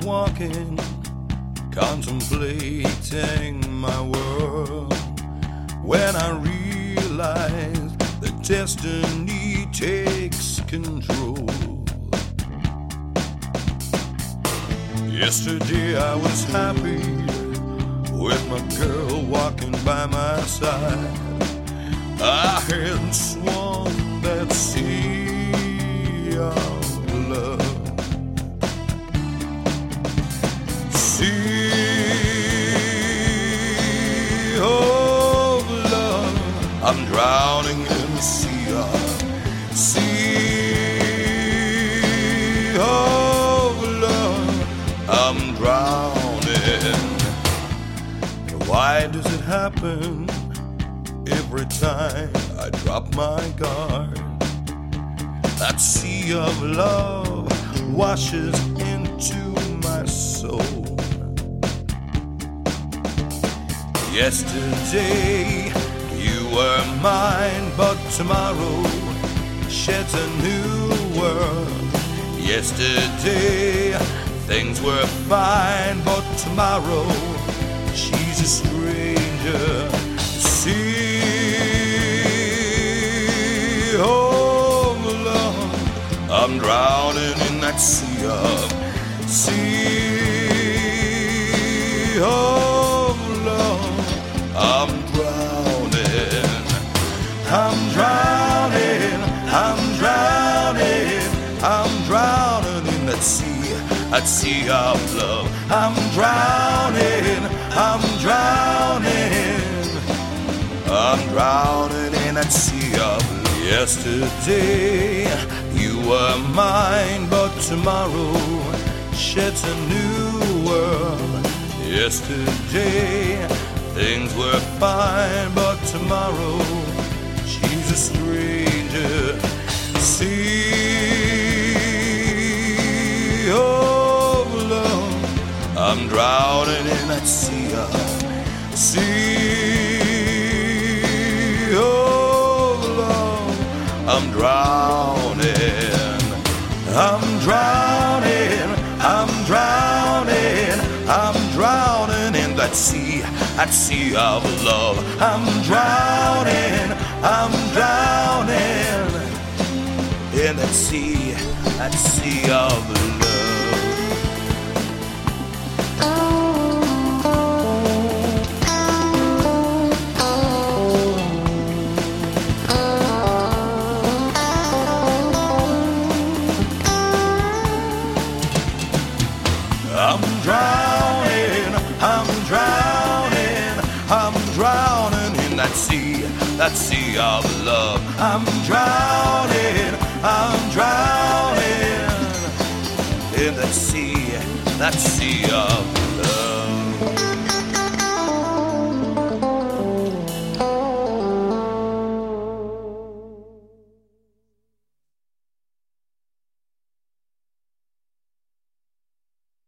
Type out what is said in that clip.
walking, contemplating my world, when I realize that destiny takes control. Yesterday I was happy with my girl walking by my side. I had swum that sea of love, sea of love. I'm drowning in the sea of love. I'm drowning. And why does it happen every time I drop my guard? That sea of love washes into my soul. Yesterday you were mine, but tomorrow sheds a new world. Yesterday things were fine, but tomorrow she's a stranger. Sea of love, I'm drowning in that sea of love. I'm drowning, I'm drowning, I'm drowning, I'm drowning in that sea of love. I'm drowning, I'm drowning, I'm drowning in that sea of love. Yesterday you were mine, but tomorrow sheds a new world. Yesterday things were fine, but tomorrow she's a stranger. Sea of love, I'm drowning in that sea of love. I'm drowning, I'm drowning, I'm drowning, I'm drowning in that sea of love. I'm drowning, I'm drowning in that sea of love. I'm drowning, I'm drowning, I'm drowning in that sea of love. I'm drowning, I'm drowning in that sea of love.